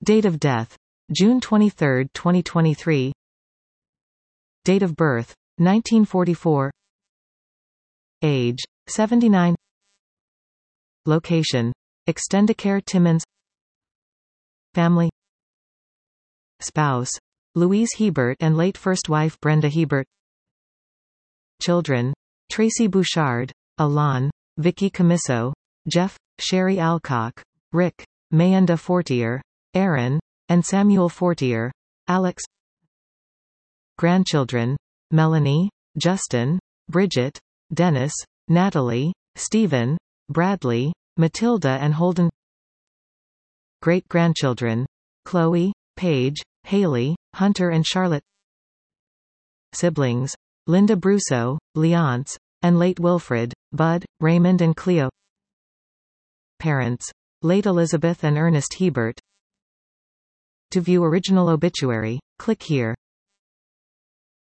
Date of death: June 23, 2023. Date of birth: 1944. Age: 79. Location: Extendicare Timmins. Family: Spouse: Louise Hebert and late first wife Brenda Hebert. Children: Tracy Bouchard, Alon, Vicky Camiso, Jeff, Sherry Alcock, Rick, Mayenda Fortier, Aaron, and Samuel Fortier. Alex. Grandchildren: Melanie, Justin, Bridget, Dennis, Natalie, Stephen, Bradley, Matilda and Holden. Great-grandchildren: Chloe, Paige, Haley, Hunter and Charlotte. Siblings: Linda Brusso, Leonce, and late Wilfred, Bud, Raymond and Cleo. Parents: late Elizabeth and Ernest Hebert. To view original obituary, click here.